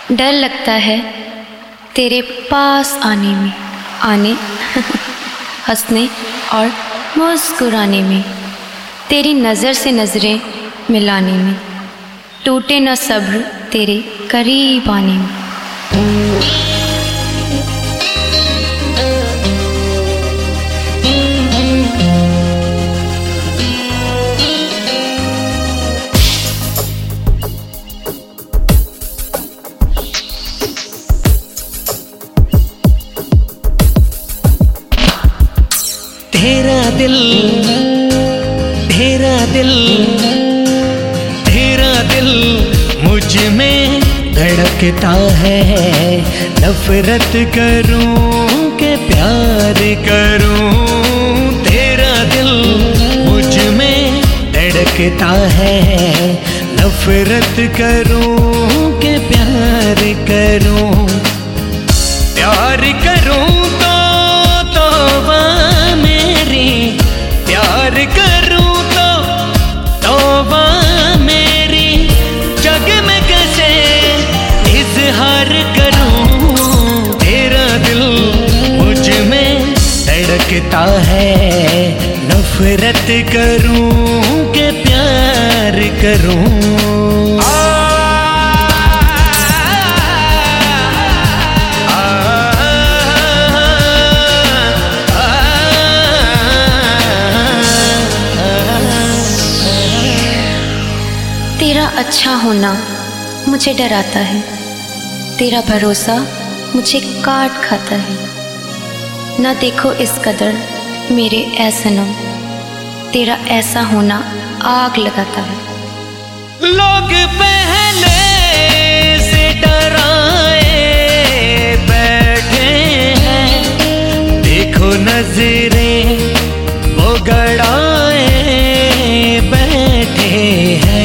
डर लगता है तेरे पास आने में, हंसने और मुस्कुराने में, तेरी नज़र से नज़रें मिलाने में, टूटे न सब्र तेरे करीब आने में। तेरा दिल तेरा दिल तेरा दिल मुझ में धड़कता है। नफरत करूं के प्यार करूं, तेरा दिल मुझ में धड़कता है। नफरत करूं के प्यार करूं, प्यार करूं तो तौबा मेरी, प्यार करूं तो तौबा मेरी। जग में कैसे इजहार करूं, तेरा दिल मुझ में धड़कता है। नफरत करूं के प्यार करूं। तेरा अच्छा होना मुझे डराता है, तेरा भरोसा मुझे काट खाता है। ना देखो इस कदर मेरे ऐ सनम, तेरा ऐसा होना आग लगाता है। लोग पहले से डराए बैठे हैं, देखो नजरें वो गड़ाए बैठे हैं।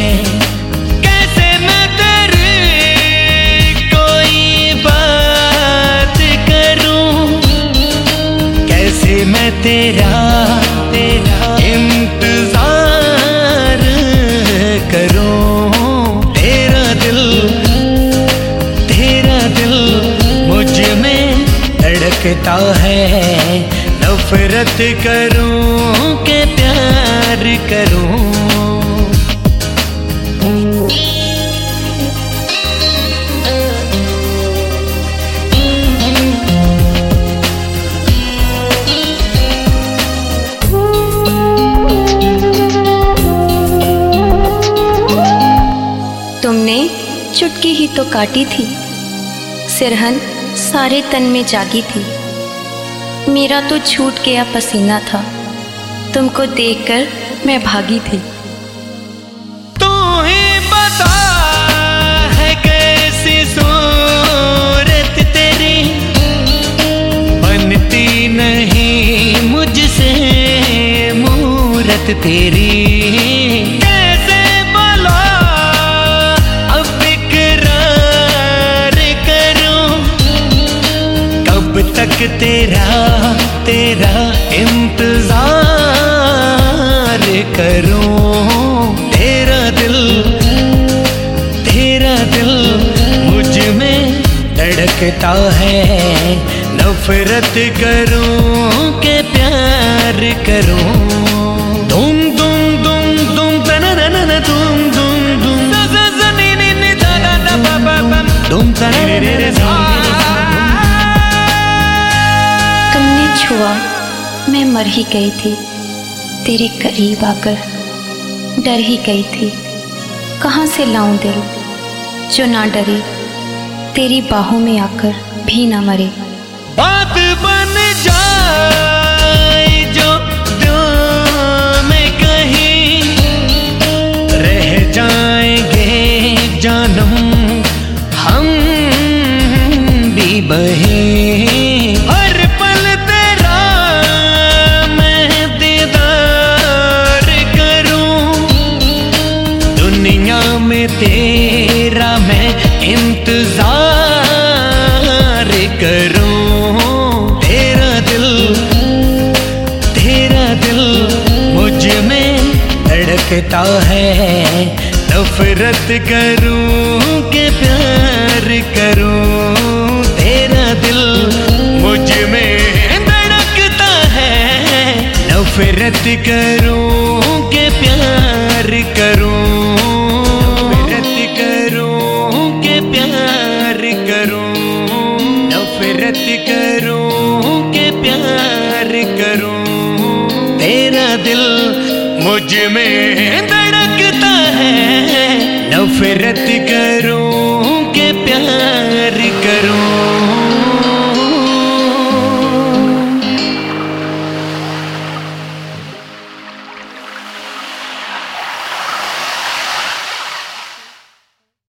मैं तेरा इंतजार करूं, तेरा दिल मुझ में धड़कता है। नफरत करूं के प्यार करूं। तुमने चुटकी ही तो काटी थी, सिरहन सारे तन में जागी थी। मेरा तो छूट गया पसीना था, तुमको देखकर मैं भागी थी। तू ही बता है कैसी सूरत तेरी, बनती नहीं मुझसे मूरत तेरी। तक तेरा इंतजार करूं, तेरा दिल मुझ में धड़कता है। नफरत करूं के प्यार करूं। दुम दुम दुम दुम तनननन दुम दुम दुम ज़ज़ज़नीनी दादा बाबा दुम तनननन। छुआ मैं मर ही गई थी, तेरे करीब आकर डर ही गई थी। कहाँ से लाऊं दिल जो ना डरे, तेरी बाहों में आकर भी ना मरे। बात बन जाए जो दिल में कहीं, रह जाएंगे जानम हम भी बहे। तेरा मैं इंतजार करूं, तेरा दिल मुझ में धड़कता है। नफरत करूं के प्यार करूं, तेरा दिल मुझ में धड़कता है। नफरत करूं के प्यार करूं, नफरत करूं के प्यार करूं, नफरत करूं के प्यार करूं। तेरा दिल मुझ में धड़कता है, नफरत करूं